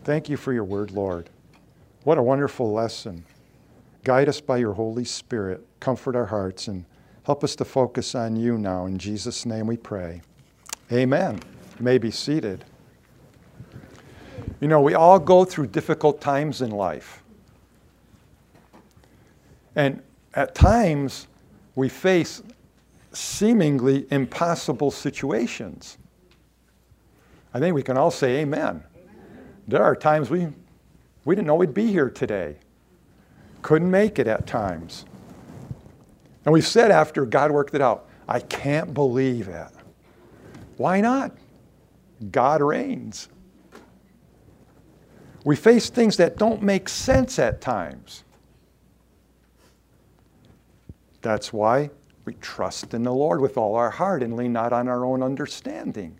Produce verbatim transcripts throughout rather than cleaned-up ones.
Thank you for your word, Lord. What a wonderful lesson. Guide us by your Holy Spirit. Comfort our hearts and help us to focus on you now. In Jesus' name we pray. Amen. You may be seated. You know, we all go through difficult times in life. And at times, we face seemingly impossible situations. I think we can all say amen. Amen. There are times we, we didn't know we'd be here today. Couldn't make it at times. And we've said after God worked it out, I can't believe it. Why not? God reigns. We face things that don't make sense at times. That's why we trust in the Lord with all our heart and lean not on our own understanding.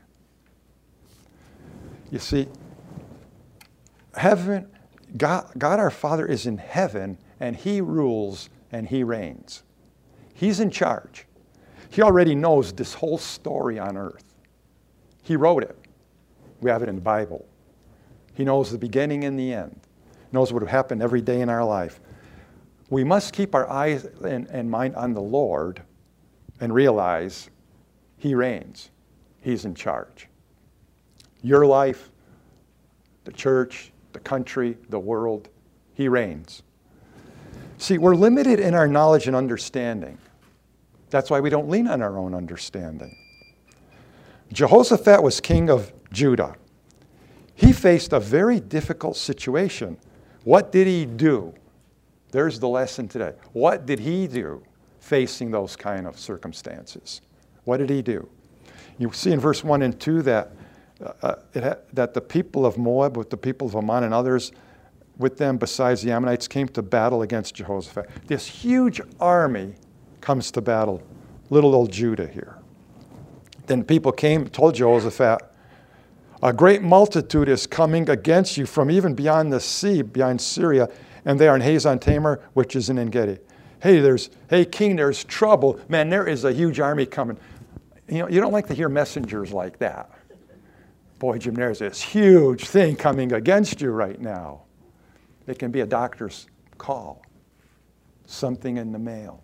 You see, heaven, God, God our Father is in heaven, and He rules and He reigns. He's in charge. He already knows this whole story on earth. He wrote it. We have it in the Bible. He knows the beginning and the end. He knows what will happen every day in our life. We must keep our eyes and, and mind on the Lord and realize He reigns. He's in charge. Your life, the church, the country, the world, He reigns. See, we're limited in our knowledge and understanding. That's why we don't lean on our own understanding. Jehoshaphat was king of Judah. He faced a very difficult situation. What did he do? There's the lesson today. What did he do facing those kind of circumstances? What did he do? You see in verse one and two that, uh, it ha- that the people of Moab with the people of Ammon and others with them besides the Ammonites came to battle against Jehoshaphat. This huge army comes to battle, little old Judah here. Then people came and told Jehoshaphat, a great multitude is coming against you from even beyond the sea, beyond Syria, and they are in Hazon Tamar, which is in En-Gedi. Hey, there's, hey, king, there's trouble. Man, there is a huge army coming. You know, you don't like to hear messengers like that. Boy, Jim, there's this huge thing coming against you right now. It can be a doctor's call, something in the mail,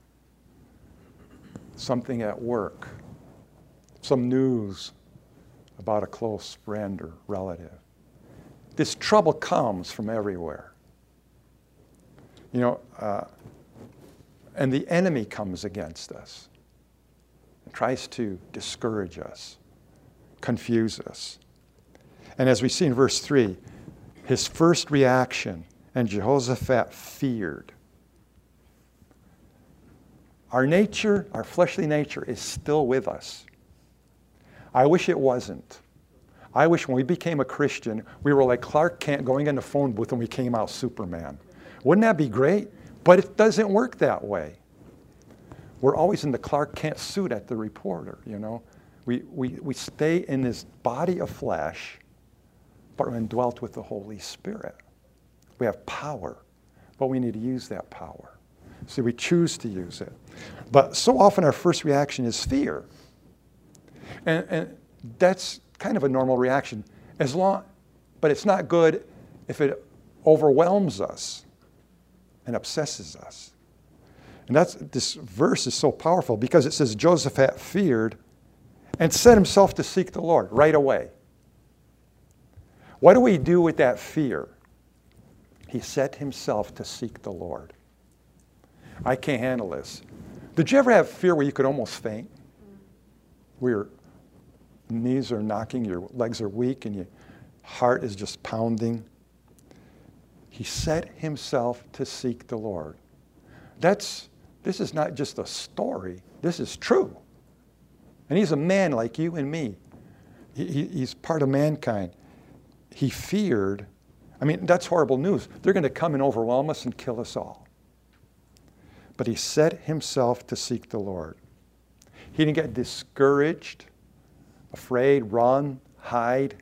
something at work, some news about a close friend or relative. This trouble comes from everywhere. You know, uh, and the enemy comes against us and tries to discourage us, confuse us. And as we see in verse three, his first reaction, and Jehoshaphat feared. Our nature, our fleshly nature, is still with us. I wish it wasn't. I wish when we became a Christian, we were like Clark Kent going in the phone booth when we came out Superman. Wouldn't that be great? But it doesn't work that way. We're always in the Clark Kent suit at the reporter, you know. We, we, we stay in this body of flesh, but we're indwelt with the Holy Spirit. We have power, but we need to use that power. So we choose to use it. But so often our first reaction is fear. And, and that's kind of a normal reaction, as long, but it's not good if it overwhelms us and obsesses us. And that's, this verse is so powerful because it says Jehoshaphat feared and set himself to seek the Lord right away. What do we do with that fear? He set himself to seek the Lord. I can't handle this. Did you ever have fear where you could almost faint? Where your knees are knocking, your legs are weak, and your heart is just pounding? He set himself to seek the Lord. That's, this is not just a story. This is true. And he's a man like you and me. He, he, he's part of mankind. He feared. I mean, that's horrible news. They're going to come and overwhelm us and kill us all. But he set himself to seek the Lord. He didn't get discouraged, afraid, run, hide,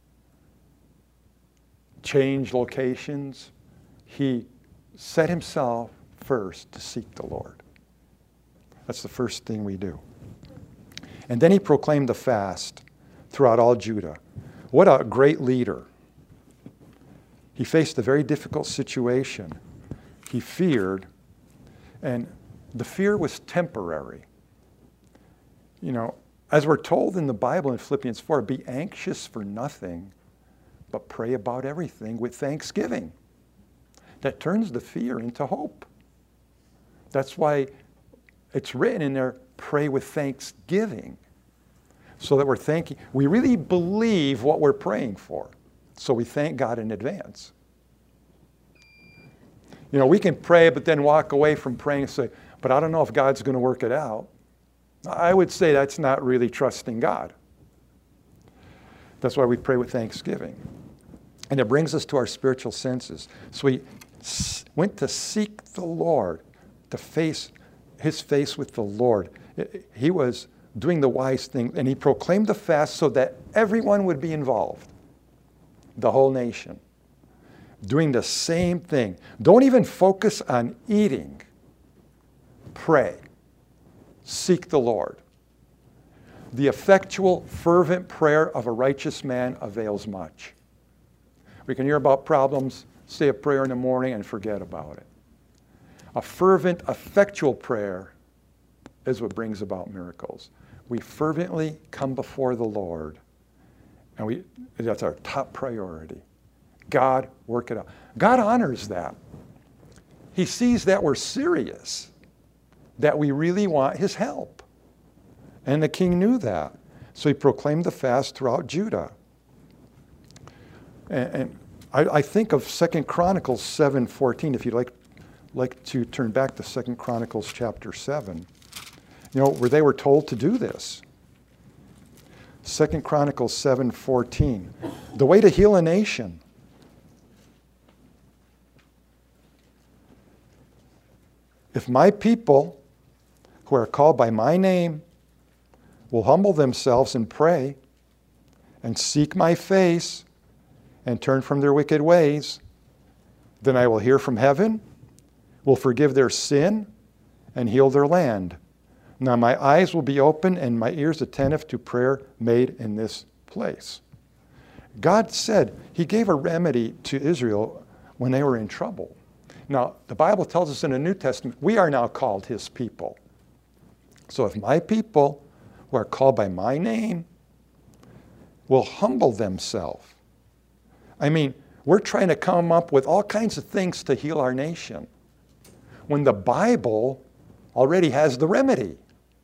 change locations. He set himself first to seek the Lord. That's the first thing we do. And then he proclaimed the fast throughout all Judah. What a great leader. He faced a very difficult situation. He feared, and the fear was temporary. You know, as we're told in the Bible in Philippians four, be anxious for nothing, but pray about everything with thanksgiving. That turns the fear into hope. That's why it's written in there, pray with thanksgiving. So that we're thanking, we really believe what we're praying for. So we thank God in advance. You know, we can pray, but then walk away from praying and say, but I don't know if God's going to work it out. I would say that's not really trusting God. That's why we pray with thanksgiving. And it brings us to our spiritual senses. So we went to seek the Lord, to face his face with the Lord. He was doing the wise thing, and he proclaimed the fast so that everyone would be involved, the whole nation, doing the same thing. Don't even focus on eating. Pray. Seek the Lord. The effectual, fervent prayer of a righteous man avails much. We can hear about problems, say a prayer in the morning, and forget about it. A fervent, effectual prayer is what brings about miracles. We fervently come before the Lord, and we that's our top priority. God, work it out. God honors that. He sees that we're serious, that we really want his help. And the king knew that. So he proclaimed the fast throughout Judah. And, and I, I think of Second Chronicles seven fourteen, if you'd like, like to turn back to Second Chronicles chapter seven. You know, where they were told to do this. Second Chronicles seven fourteen. The way to heal a nation. If my people, who are called by my name, will humble themselves and pray, and seek my face, and turn from their wicked ways, then I will hear from heaven, will forgive their sin, and heal their land. Now my eyes will be open and my ears attentive to prayer made in this place. God said he gave a remedy to Israel when they were in trouble. Now, the Bible tells us in the New Testament, we are now called his people. So if my people who are called by my name will humble themselves. I mean, we're trying to come up with all kinds of things to heal our nation, when the Bible already has the remedy.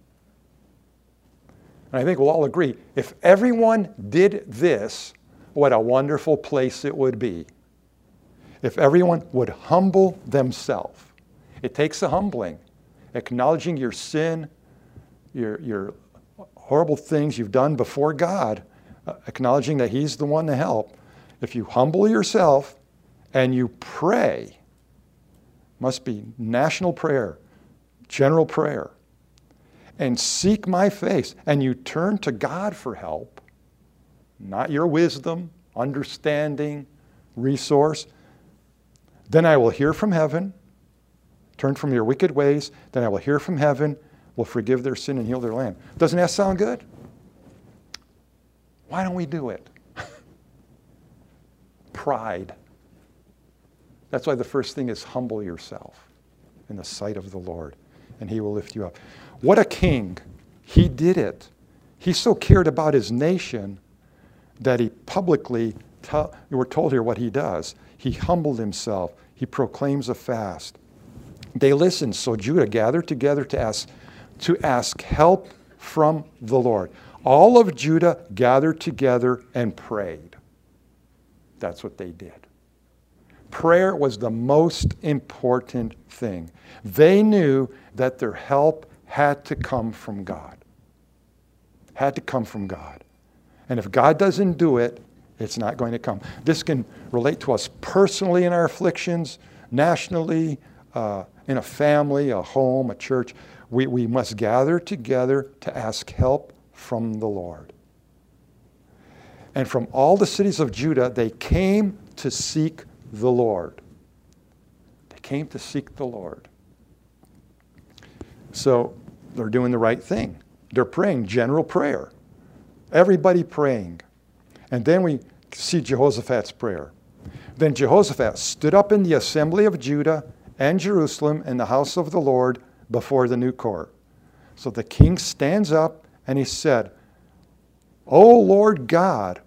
And I think we'll all agree, if everyone did this, what a wonderful place it would be. If everyone would humble themselves. It takes a humbling, acknowledging your sin, your, your horrible things you've done before God, uh, acknowledging that he's the one to help. If you humble yourself and you pray, must be national prayer, general prayer, and seek my face, and you turn to God for help, not your wisdom, understanding, resource, then I will hear from heaven, turn from your wicked ways, then I will hear from heaven, will forgive their sin and heal their land. Doesn't that sound good? Why don't we do it? Pride. That's why the first thing is humble yourself in the sight of the Lord, and he will lift you up. What a king. He did it. He so cared about his nation that he publicly, tell, we're told here what he does. He humbled himself. He proclaims a fast. They listened, so Judah gathered together to ask, to ask help from the Lord. All of Judah gathered together and prayed. That's what they did. Prayer was the most important thing. They knew that their help had to come from God. Had to come from God. And if God doesn't do it, it's not going to come. This can relate to us personally in our afflictions, nationally, uh, in a family, a home, a church. We, we must gather together to ask help from the Lord. And from all the cities of Judah, they came to seek the Lord. They came to seek the Lord. So they're doing the right thing. They're praying general prayer. Everybody praying. And then we see Jehoshaphat's prayer. Then Jehoshaphat stood up in the assembly of Judah and Jerusalem in the house of the Lord before the new court. So the king stands up and he said, O Lord God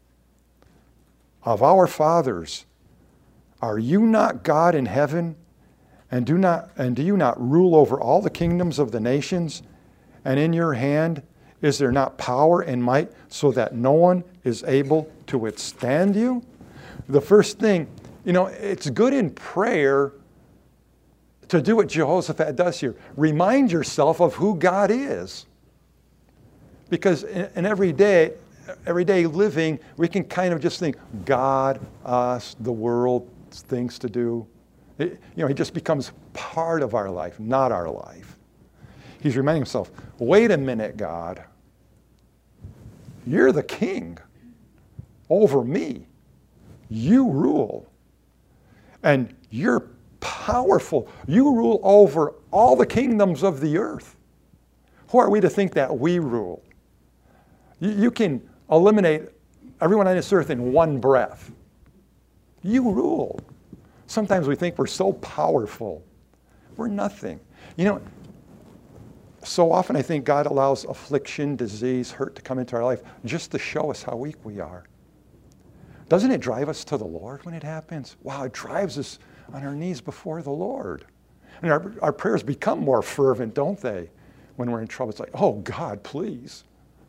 of our fathers, are you not God in heaven? And do not and do you not rule over all the kingdoms of the nations? And in your hand is there not power and might so that no one is able to withstand you? The first thing, you know, it's good in prayer to do what Jehoshaphat does here. Remind yourself of who God is. Because in, in every day, everyday living, we can kind of just think, God, us, the world, things to do. It, you know, he just becomes part of our life, not our life. He's reminding himself, wait a minute, God. You're the king over me. You rule. And you're powerful. You rule over all the kingdoms of the earth. Who are we to think that we rule? You, you can eliminate everyone on this earth in one breath. You rule. Sometimes we think we're so powerful. We're nothing. You know, so often I think God allows affliction, disease, hurt to come into our life just to show us how weak we are. Doesn't it drive us to the Lord when it happens? Wow, it drives us on our knees before the Lord. And our, our prayers become more fervent, don't they? When we're in trouble, it's like, oh, God, please.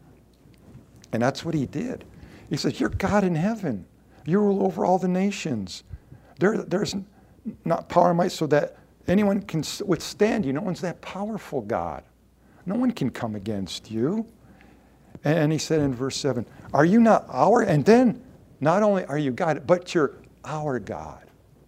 And that's what he did. He says, you're God in heaven. You rule over all the nations. There, there's not power and might so that anyone can withstand you. No one's that powerful, God. No one can come against you. And he said in verse seven, are you not our? And then, not only are you God, but you're our God.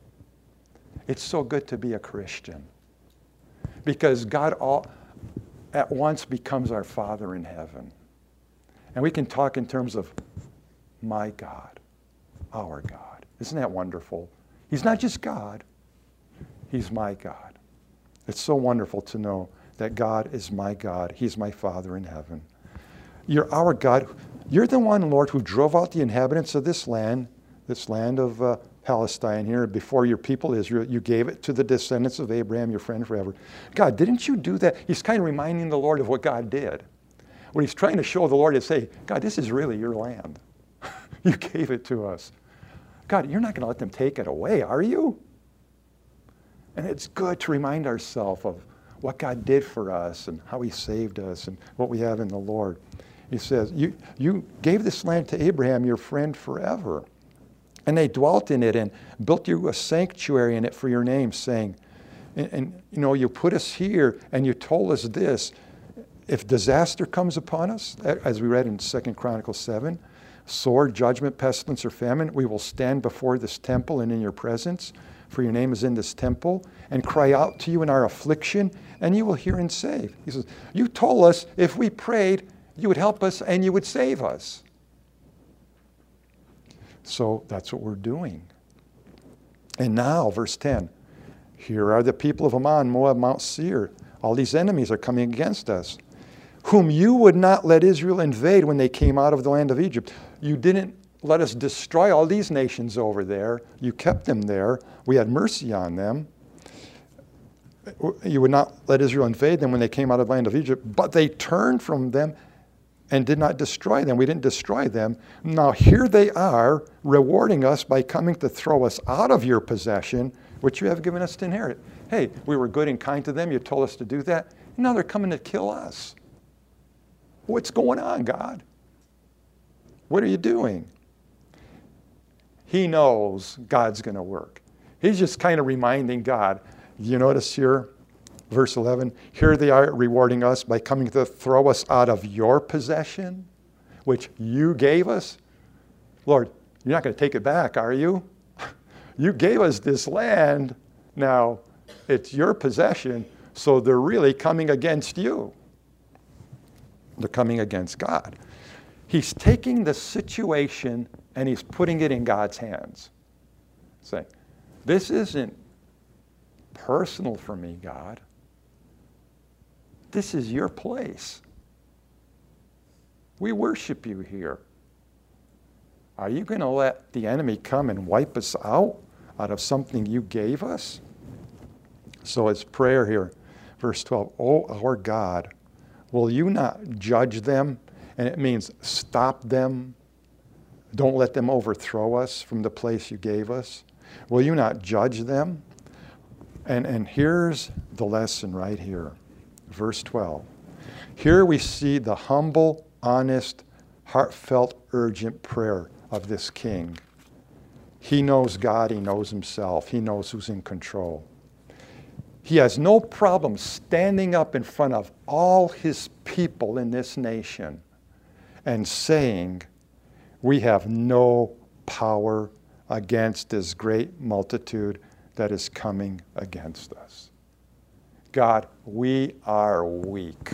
It's so good to be a Christian. Because God all at once becomes our Father in heaven. And we can talk in terms of my God, our God. Isn't that wonderful? He's not just God. He's my God. It's so wonderful to know that God is my God. He's my Father in heaven. You're our God. You're the one, Lord, who drove out the inhabitants of this land, this land of uh, Palestine here, before your people Israel. You gave it to the descendants of Abraham, your friend forever. God, didn't you do that? He's kind of reminding the Lord of what God did. What he's trying to show the Lord is say, God, this is really your land. You gave it to us. God, you're not going to let them take it away, are you? And it's good to remind ourselves of what God did for us and how he saved us and what we have in the Lord. He says, you, you gave this land to Abraham, your friend forever. And they dwelt in it and built you a sanctuary in it for your name, saying, and, and you know, you put us here and you told us this, if disaster comes upon us, as we read in Second Chronicles seven, sword, judgment, pestilence, or famine, we will stand before this temple and in your presence, for your name is in this temple, and cry out to you in our affliction, and you will hear and save. He says, you told us if we prayed, you would help us and you would save us. So that's what we're doing. And now, verse ten, here are the people of Ammon, Moab, Mount Seir. All these enemies are coming against us, whom you would not let Israel invade when they came out of the land of Egypt. You didn't let us destroy all these nations over there. You kept them there. We had mercy on them. You would not let Israel invade them when they came out of the land of Egypt, but they turned from them and did not destroy them. We didn't destroy them. Now here they are, rewarding us by coming to throw us out of your possession, which you have given us to inherit. Hey, we were good and kind to them. You told us to do that. Now they're coming to kill us. What's going on, God? What are you doing? He knows God's going to work. He's just kind of reminding God. You notice here, verse eleven, here they are rewarding us by coming to throw us out of your possession, which you gave us. Lord, you're not going to take it back, are you? You gave us this land. Now, it's your possession, so they're really coming against you. They're coming against God. He's taking the situation and he's putting it in God's hands. Saying, this isn't personal for me, God. This is your place. We worship you here. Are you going to let the enemy come and wipe us out out of something you gave us? So it's prayer here. Verse twelve, oh, our God, will you not judge them? And it means stop them. Don't let them overthrow us from the place you gave us. Will you not judge them? And, and here's the lesson right here. Verse twelve. Here we see the humble, honest, heartfelt, urgent prayer of this king. He knows God, he knows himself, he knows who's in control. He has no problem standing up in front of all his people in this nation and saying, we have no power against this great multitude that is coming against us. God, we are weak.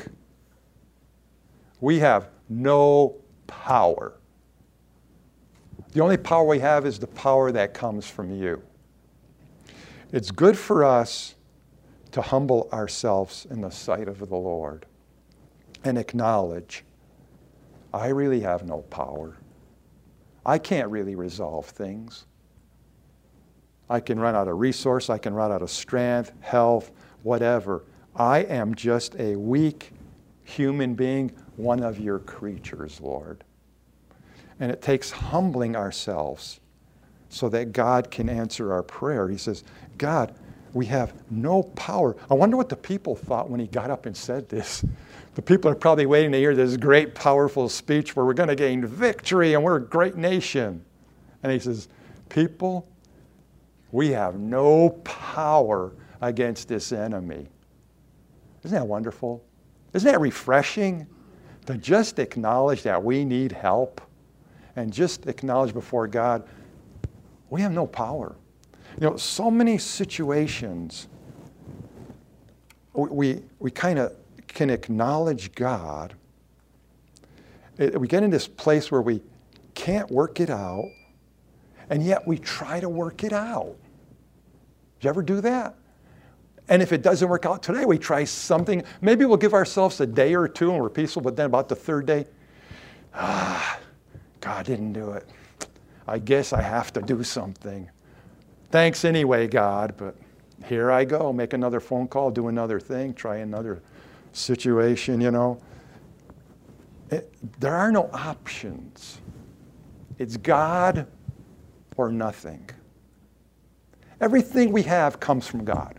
We have no power. The only power we have is the power that comes from you. It's good for us to humble ourselves in the sight of the Lord and acknowledge, I really have no power. I can't really resolve things. I can run out of resource, I can run out of strength, health, whatever. I am just a weak human being, one of your creatures, Lord. And it takes humbling ourselves so that God can answer our prayer. He says, God, we have no power. I wonder what the people thought when he got up and said this. The people are probably waiting to hear this great, powerful speech where we're going to gain victory and we're a great nation. And he says, people, we have no power against this enemy. Isn't that wonderful? Isn't that refreshing to just acknowledge that we need help and just acknowledge before God, we have no power. You know, so many situations we, we, we kind of can acknowledge God. It, we get in this place where we can't work it out, and yet we try to work it out. Did you ever do that? And if it doesn't work out today, we try something. Maybe we'll give ourselves a day or two and we're peaceful, but then about the third day, ah, God didn't do it. I guess I have to do something. Thanks anyway, God, but here I go. Make another phone call, do another thing, try another situation, you know. It, there are no options. It's God or nothing. Everything we have comes from God.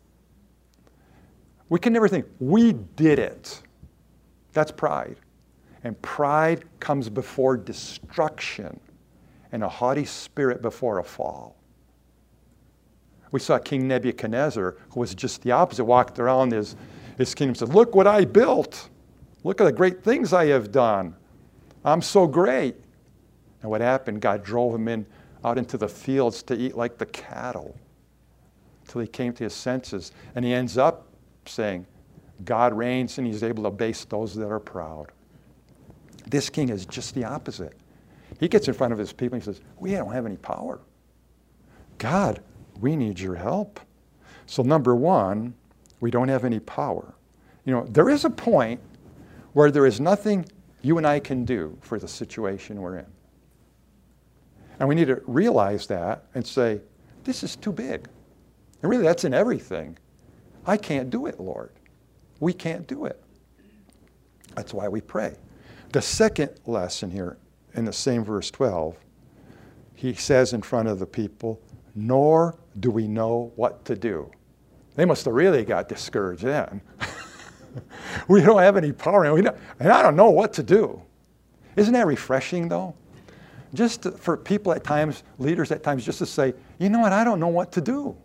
We can never think, we did it. That's pride. And pride comes before destruction and a haughty spirit before a fall. We saw King Nebuchadnezzar, who was just the opposite, walked around his, his kingdom and said, look what I built. Look at the great things I have done. I'm so great. And what happened? God drove him in out into the fields to eat like the cattle until he came to his senses. And he ends up saying, God reigns and he's able to base those that are proud. This king is just the opposite. He gets in front of his people and he says, we don't have any power. God, we need your help. So number one, we don't have any power. You know, there is a point where there is nothing you and I can do for the situation we're in. And we need to realize that and say, this is too big. And really, that's in everything. I can't do it, Lord. We can't do it. That's why we pray. The second lesson here in the same verse twelve, he says in front of the people, nor do we know what to do. They must have really got discouraged then. We don't have any power, and, we don't, and I don't know what to do. Isn't that refreshing, though? Just to, for people at times, leaders at times, just to say, you know what, I don't know what to do.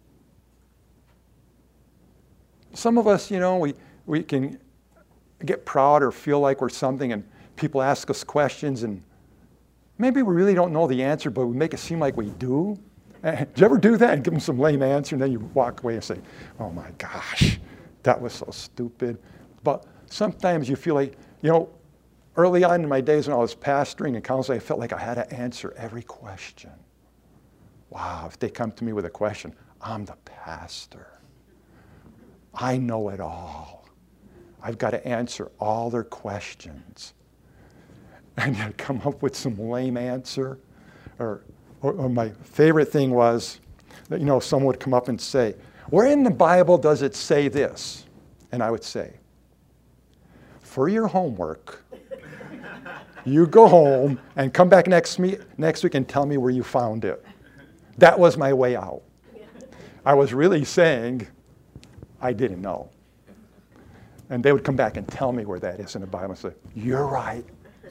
Some of us, you know, we, we can get proud or feel like we're something, and people ask us questions, and maybe we really don't know the answer, but we make it seem like we do. Did you ever do that and give them some lame answer, and then you walk away and say, oh my gosh, that was so stupid. But sometimes you feel like, you know, early on in my days when I was pastoring and counseling, I felt like I had to answer every question. Wow, if they come to me with a question, I'm the pastor. I know it all. I've got to answer all their questions. and you'd come up with some lame answer. Or, or, or my favorite thing was that, you know, someone would come up and say, where in the Bible does it say this? And I would say, for your homework, you go home and come back next, me- next week and tell me where you found it. That was my way out. I was really saying I didn't know. And they would come back and tell me where that is in the Bible and say, you're right.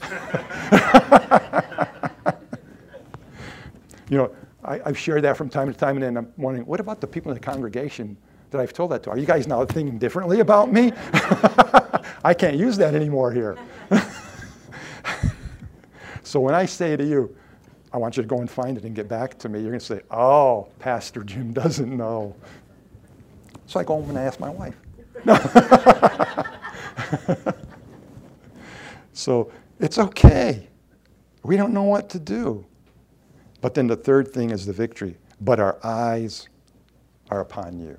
You know, I, I've shared that from time to time, and then I'm wondering, what about the people in the congregation that I've told that to? Are you guys now thinking differently about me? I can't use that anymore here. So when I say to you, I want you to go and find it and get back to me, you're going to say, oh, Pastor Jim doesn't know. So I go home and I ask my wife. So it's okay. We don't know what to do. But then the third thing is the victory. But our eyes are upon you.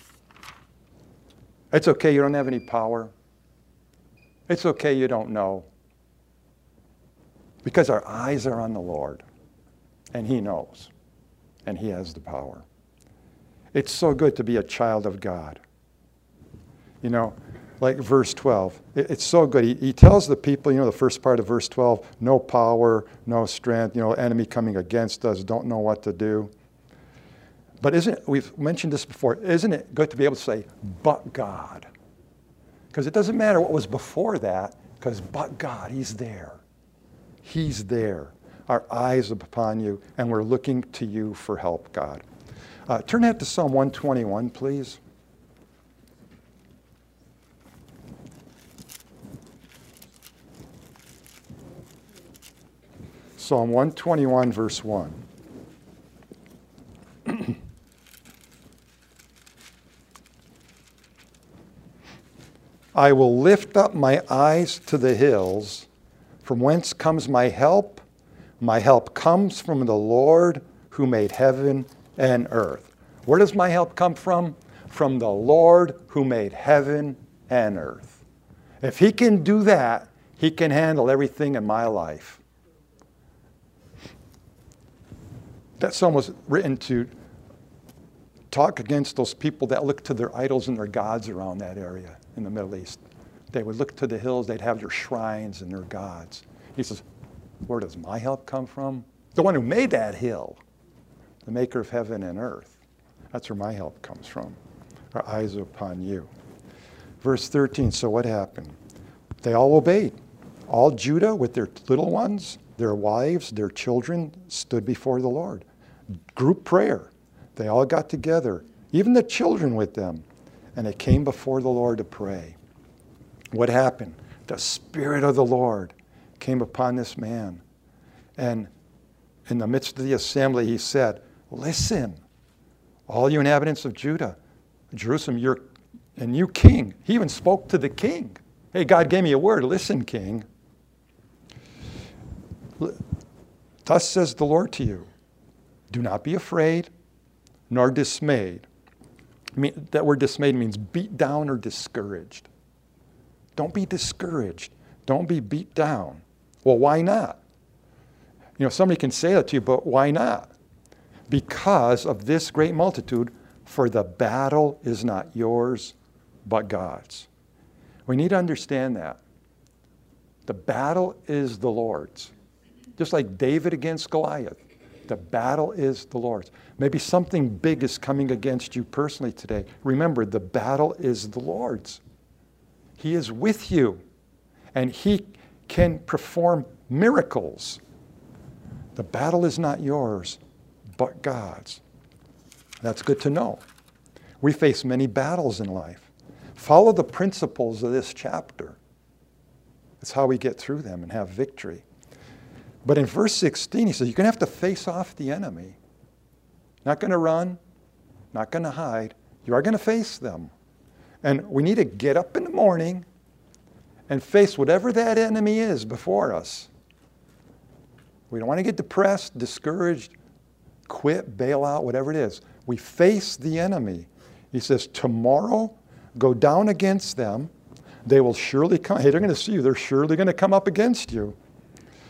It's okay you don't have any power. It's okay you don't know. Because our eyes are on the Lord. And He knows. And He has the power. It's so good to be a child of God. You know, like verse twelve. It, it's so good. He, he tells the people, you know, the first part of verse twelve, no power, no strength, you know, enemy coming against us, don't know what to do. But isn't it, we've mentioned this before, isn't it good to be able to say, but God? Because it doesn't matter what was before that, because but God, He's there. He's there. Our eyes are upon you, and we're looking to you for help, God. Uh, turn that to Psalm one twenty-one, please. Psalm one twenty-one, verse one. I will lift up my eyes to the hills. From whence comes my help? My help comes from the Lord who made heaven and earth. Where does my help come from? From the Lord who made heaven and earth. If He can do that, He can handle everything in my life. That psalm was written to talk against those people that look to their idols and their gods around that area in the Middle East. They would look to the hills, they'd have their shrines and their gods. He says, where does my help come from? The one who made that hill, the maker of heaven and earth. That's where my help comes from. Our eyes are upon you. Verse thirteen, so what happened? They all obeyed. All Judah with their little ones, their wives, their children stood before the Lord. Group prayer. They all got together, even the children with them, and they came before the Lord to pray. What happened? The Spirit of the Lord came upon this man. And in the midst of the assembly, he said, listen, all you inhabitants of Judah, Jerusalem, you're a new king. He even spoke to the king. Hey, God gave me a word. Listen, king. Thus says the Lord to you, do not be afraid nor dismayed. I mean, that word dismayed means beat down or discouraged. Don't be discouraged. Don't be beat down. Well, why not? You know, somebody can say that to you, but why not? Because of this great multitude, for the battle is not yours, but God's. We need to understand that. The battle is the Lord's. Just like David against Goliath, the battle is the Lord's. Maybe something big is coming against you personally today. Remember, the battle is the Lord's. He is with you, and He can perform miracles. The battle is not yours, but God's. That's good to know. We face many battles in life. Follow the principles of this chapter. That's how we get through them and have victory. But in verse sixteen, he says, you're going to have to face off the enemy. Not going to run, not going to hide. You are going to face them. And we need to get up in the morning and face whatever that enemy is before us. We don't want to get depressed, discouraged, quit, bail out, whatever it is. We face the enemy. He says, tomorrow, go down against them. They will surely come. Hey, they're going to see you. They're surely going to come up against you.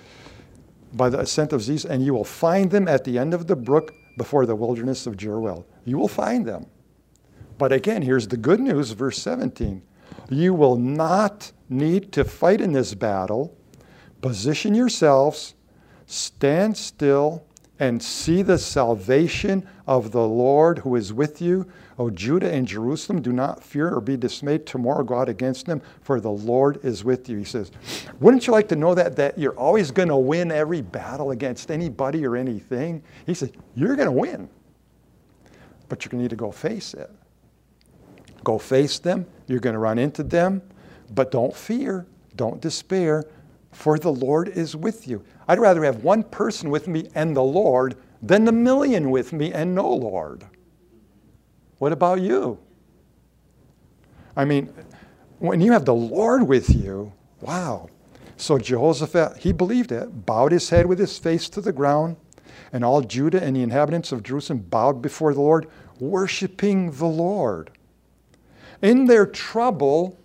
by the ascent of Ziz, and you will find them at the end of the brook before the wilderness of Jeruel. You will find them. But again, here's the good news, verse seventeen. You will not need to fight in this battle. Position yourselves, stand still, and see the salvation of the Lord who is with you. O Judah and Jerusalem, do not fear or be dismayed. Tomorrow go out against them, for the Lord is with you. He says, wouldn't you like to know that, that you're always going to win every battle against anybody or anything? He said, you're going to win. But you're going to need to go face it. Go face them. You're going to run into them. But don't fear. Don't despair. For the Lord is with you. I'd rather have one person with me and the Lord than a million with me and no Lord. What about you? I mean, when you have the Lord with you, wow. So Jehoshaphat, he believed it, bowed his head with his face to the ground, and all Judah and the inhabitants of Jerusalem bowed before the Lord, worshiping the Lord. In their trouble,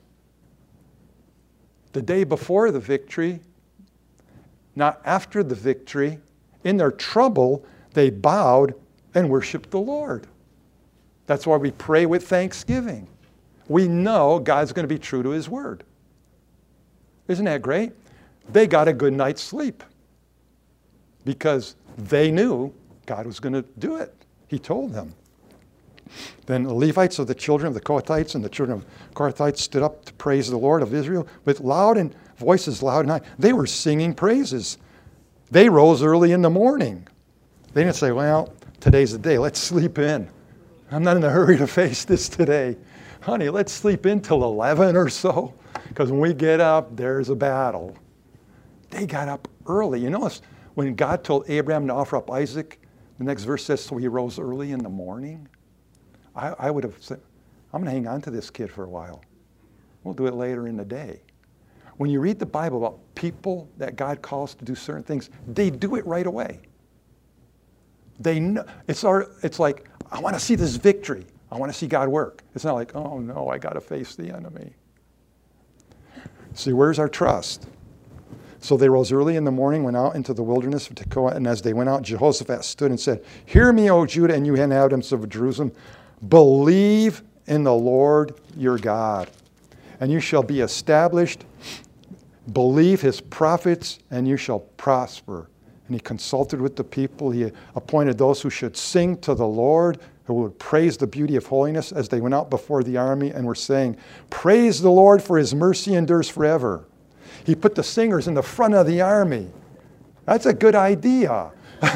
the day before the victory, not after the victory, in their trouble, they bowed and worshiped the Lord. That's why we pray with thanksgiving. We know God's going to be true to his word. Isn't that great? They got a good night's sleep because they knew God was going to do it. He told them. Then the Levites, so the children of the Kohathites and the children of Korathites, stood up to praise the Lord of Israel with loud and voices loud and high. They were singing praises. They rose early in the morning. They didn't say, well, today's the day. Let's sleep in. I'm not in a hurry to face this today. Honey, let's sleep in till eleven or so, because when we get up, there's a battle. They got up early. You notice when God told Abraham to offer up Isaac, the next verse says, so he rose early in the morning. I, I would have said, I'm going to hang on to this kid for a while. We'll do it later in the day. When you read the Bible about people that God calls to do certain things, they do it right away. They know, it's, our, it's like, I want to see this victory. I want to see God work. It's not like, oh no, I got to face the enemy. See, where's our trust? So they rose early in the morning, went out into the wilderness of Tekoa, and as they went out, Jehoshaphat stood and said, hear me, O Judah, and you inhabitants of Jerusalem. Believe in the Lord your God, and you shall be established. Believe his prophets, and you shall prosper. And he consulted with the people. He appointed those who should sing to the Lord, who would praise the beauty of holiness as they went out before the army and were saying, praise the Lord, for his mercy endures forever. He put the singers in the front of the army. That's a good idea.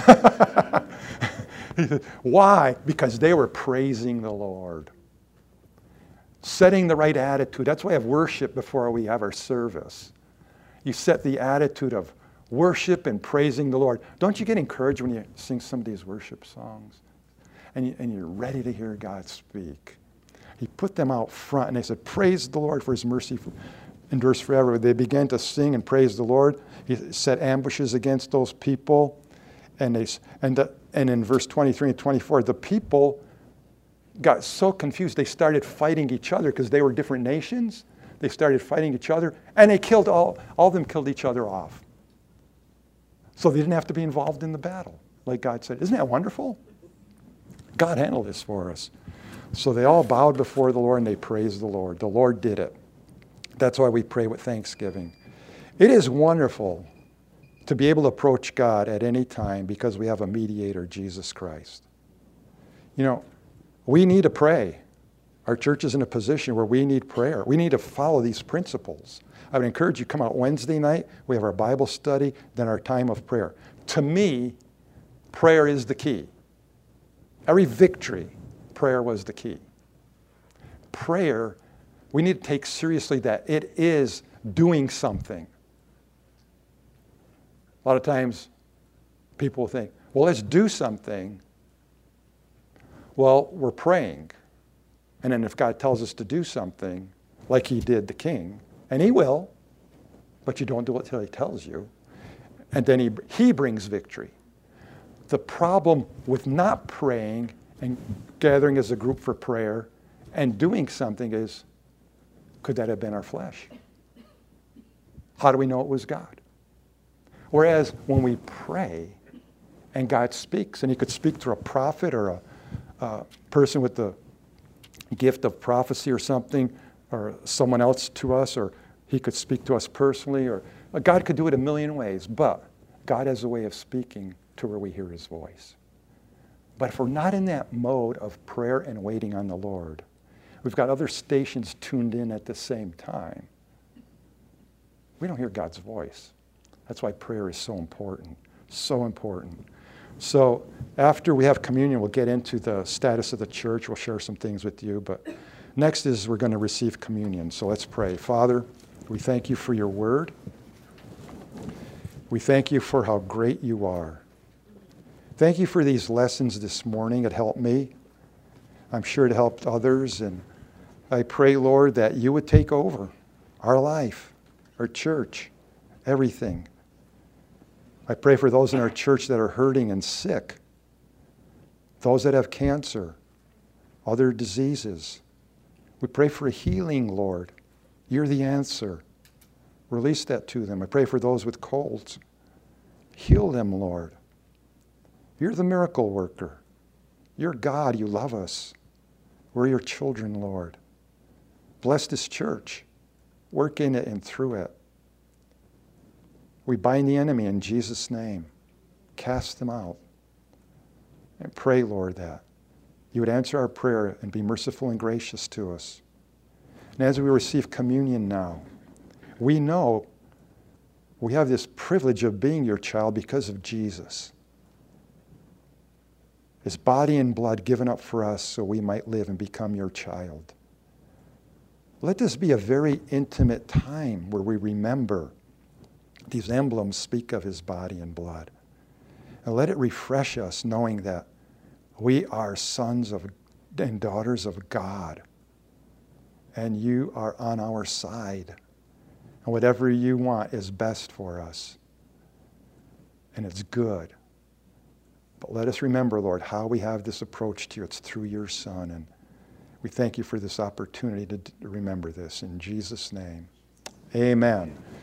Why? Because they were praising the Lord. Setting the right attitude. That's why we have worship before we have our service. You set the attitude of worship and praising the Lord. Don't you get encouraged when you sing some of these worship songs? And, you, and you're ready to hear God speak. He put them out front and they said, praise the Lord, for his mercy endures forever. They began to sing and praise the Lord. He set ambushes against those people. And, they, and, the, and in verse twenty-three and twenty-four, the people got so confused they started fighting each other because they were different nations. They started fighting each other and they killed all, all of them killed each other off. So they didn't have to be involved in the battle, like God said. Isn't that wonderful? God handled this for us. So they all bowed before the Lord and they praised the Lord. The Lord did it. That's why we pray with thanksgiving. It is wonderful to be able to approach God at any time because we have a mediator, Jesus Christ. You know, we need to pray. Our church is in a position where we need prayer. We need to follow these principles. I would encourage you to come out Wednesday night. We have our Bible study, then our time of prayer. To me, prayer is the key. Every victory, prayer was the key. Prayer, we need to take seriously that it is doing something. A lot of times, people think, well, let's do something. Well, we're praying. And then if God tells us to do something, like he did the king, and he will, but you don't do it until he tells you, and then he, he brings victory. The problem with not praying and gathering as a group for prayer and doing something is, could that have been our flesh? How do we know it was God? Whereas when we pray and God speaks, and he could speak through a prophet or a, a person with the gift of prophecy or something, or someone else to us, or he could speak to us personally, or God could do it a million ways, but God has a way of speaking to where we hear his voice. But if we're not in that mode of prayer and waiting on the Lord, we've got other stations tuned in at the same time, we don't hear God's voice. That's why prayer is so important, so important. So after we have communion, we'll get into the status of the church. We'll share some things with you. But next is we're going to receive communion. So let's pray. Father, we thank you for your word. We thank you for how great you are. Thank you for these lessons this morning. It helped me. I'm sure it helped others. And I pray, Lord, that you would take over our life, our church, everything. I pray for those in our church that are hurting and sick, those that have cancer, other diseases. We pray for healing, Lord. You're the answer. Release that to them. I pray for those with colds. Heal them, Lord. You're the miracle worker. You're God. You love us. We're your children, Lord. Bless this church. Work in it and through it. We bind the enemy in Jesus' name. Cast them out. And pray, Lord, that you would answer our prayer and be merciful and gracious to us. And as we receive communion now, we know we have this privilege of being your child because of Jesus. His body and blood given up for us so we might live and become your child. Let this be a very intimate time where we remember these emblems speak of his body and blood. And let it refresh us knowing that we are sons of and daughters of God. And you are on our side. And whatever you want is best for us. And it's good. But let us remember, Lord, how we have this approach to you. It's through your Son. And we thank you for this opportunity to remember this. In Jesus' name, amen.